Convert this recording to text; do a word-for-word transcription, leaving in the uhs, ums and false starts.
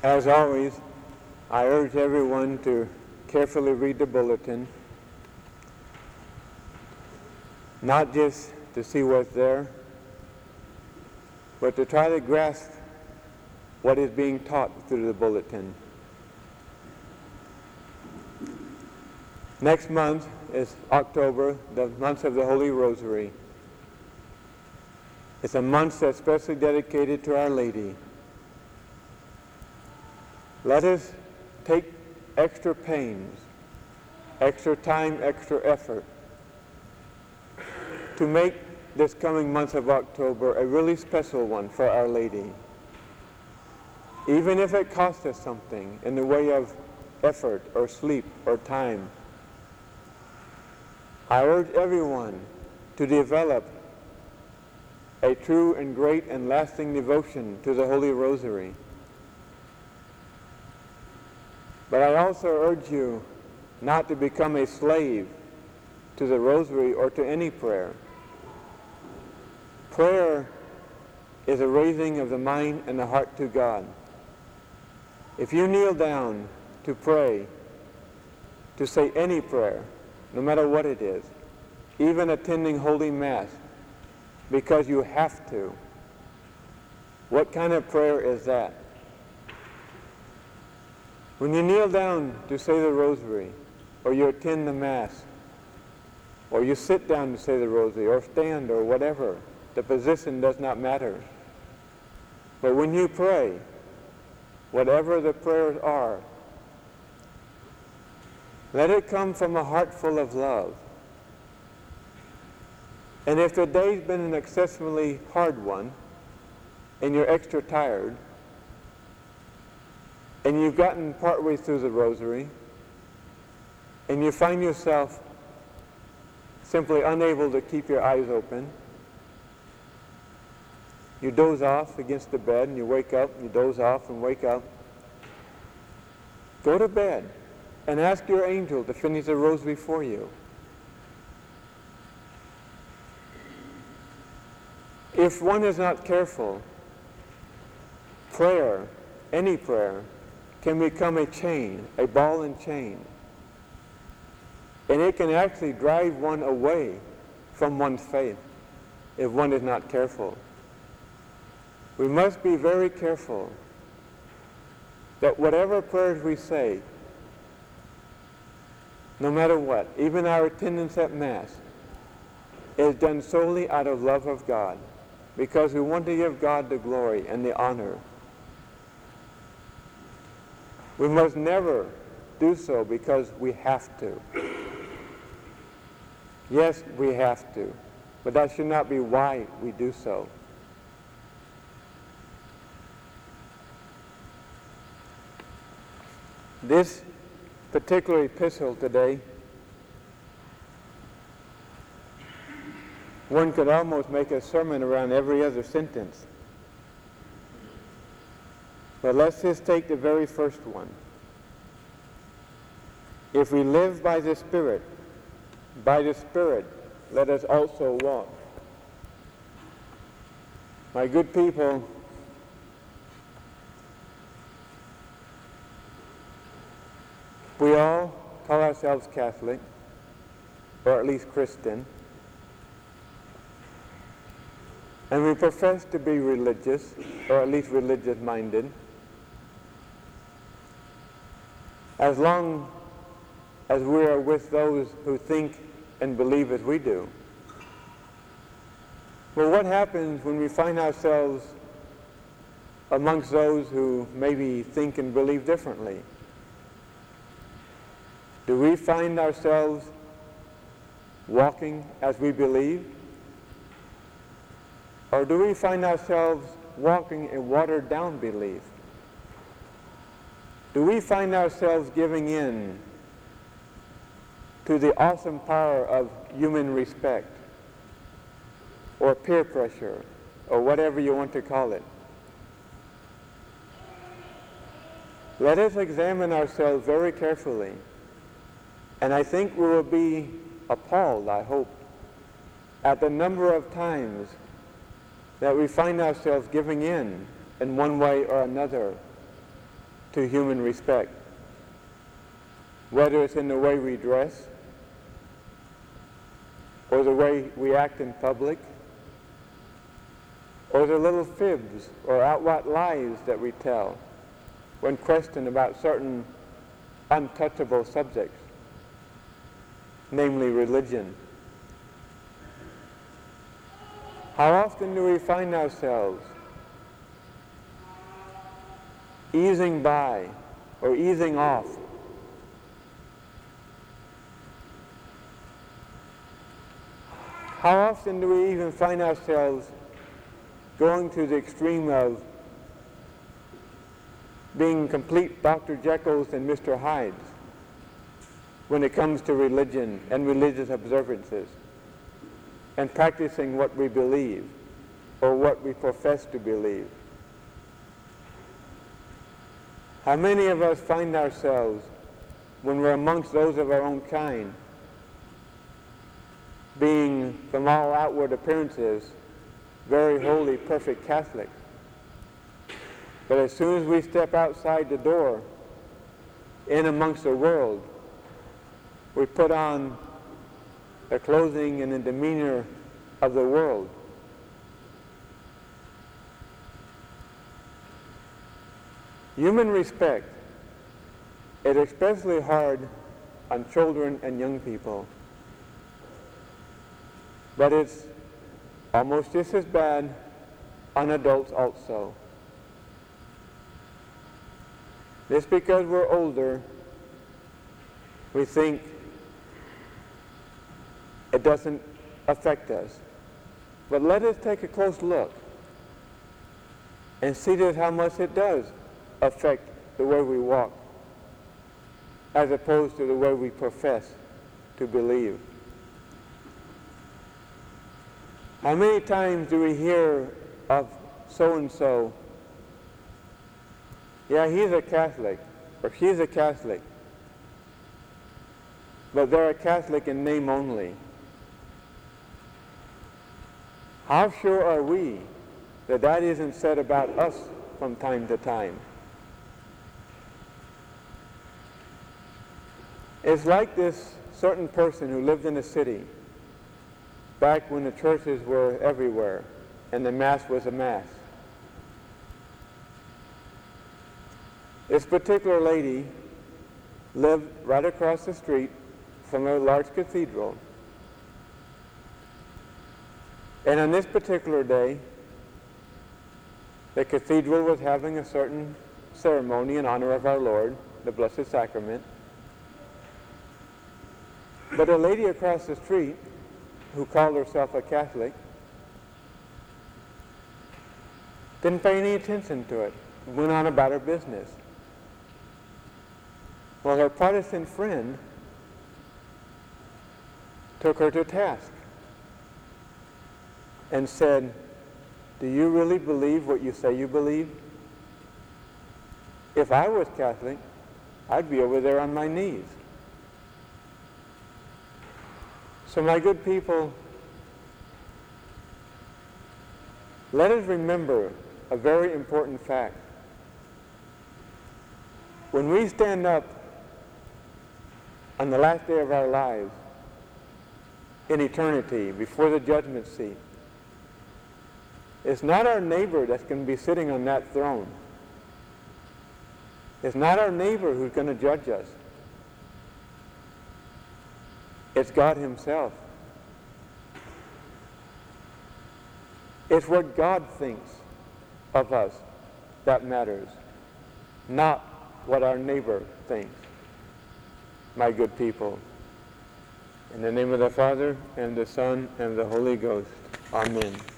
As always, I urge everyone to carefully read the bulletin, not just to see what's there, but to try to grasp what is being taught through the bulletin. Next month is October, the month of the Holy Rosary. It's a month that's specially dedicated to Our Lady. Let us take extra pains, extra time, extra effort to make this coming month of October a really special one for Our Lady. Even if it costs us something in the way of effort or sleep or time, I urge everyone to develop a true and great and lasting devotion to the Holy Rosary. But I also urge you not to become a slave to the Rosary or to any prayer. Prayer is a raising of the mind and the heart to God. If you kneel down to pray, to say any prayer, no matter what it is, even attending Holy Mass, because you have to, what kind of prayer is that? When you kneel down to say the Rosary, or you attend the Mass, or you sit down to say the Rosary, or stand, or whatever, the position does not matter. But when you pray, whatever the prayers are, let it come from a heart full of love. And if the day's been an excessively hard one, and you're extra tired, and you've gotten partway through the Rosary, and you find yourself simply unable to keep your eyes open, you doze off against the bed, and you wake up, and you doze off and wake up. Go to bed and ask your angel to finish the Rosary for you. If one is not careful, prayer, any prayer, can become a chain, a ball and chain. And it can actually drive one away from one's faith if one is not careful. We must be very careful that whatever prayers we say, no matter what, even our attendance at Mass, is done solely out of love of God, because we want to give God the glory and the honor. We must never do so because we have to. Yes, we have to, but that should not be why we do so. This particular epistle today, one could almost make a sermon around every other sentence. But let's just take the very first one. If we live by the Spirit, by the Spirit, let us also walk. My good people, we all call ourselves Catholic, or at least Christian, and we profess to be religious, or at least religious-minded, as long as we are with those who think and believe as we do. But what happens when we find ourselves amongst those who maybe think and believe differently? Do we find ourselves walking as we believe? Or do we find ourselves walking a watered-down belief? Do we find ourselves giving in to the awesome power of human respect, or peer pressure, or whatever you want to call it? Let us examine ourselves very carefully, and I think we will be appalled, I hope, at the number of times that we find ourselves giving in in one way or another to human respect, whether it's in the way we dress, or the way we act in public, or the little fibs or outright lies that we tell when questioned about certain untouchable subjects, namely religion. How often do we find ourselves easing by or easing off How often do we even find ourselves going to the extreme of being complete Doctor Jekylls and Mister Hydes when it comes to religion and religious observances and practicing what we believe or what we profess to believe? How many of us find ourselves, when we're amongst those of our own kind, being, from all outward appearances, very holy, perfect Catholic, but as soon as we step outside the door, in amongst the world, we put on the clothing and the demeanor of the world? Human respect is especially hard on children and young people, but it's almost just as bad on adults also. Just because we're older, we think it doesn't affect us. But let us take a close look and see just how much it does affect the way we walk, as opposed to the way we profess to believe. How many times do we hear of so-and-so, yeah, he's a Catholic, or she's a Catholic, but they're a Catholic in name only? How sure are we that that isn't said about us from time to time? It's like this certain person who lived in a city back when the churches were everywhere and the Mass was a Mass. This particular lady lived right across the street from a large cathedral. And on this particular day, the cathedral was having a certain ceremony in honor of our Lord, the Blessed Sacrament. But a lady across the street, who called herself a Catholic, didn't pay any attention to it, went on about her business. Well, her Protestant friend took her to task and said, "Do you really believe what you say you believe? If I was Catholic, I'd be over there on my knees." So my good people, let us remember a very important fact. When we stand up on the last day of our lives in eternity before the judgment seat, it's not our neighbor that's going to be sitting on that throne. It's not our neighbor who's going to judge us. It's God Himself. It's what God thinks of us that matters, not what our neighbor thinks. My good people, in the name of the Father, and the Son, and the Holy Ghost. Amen.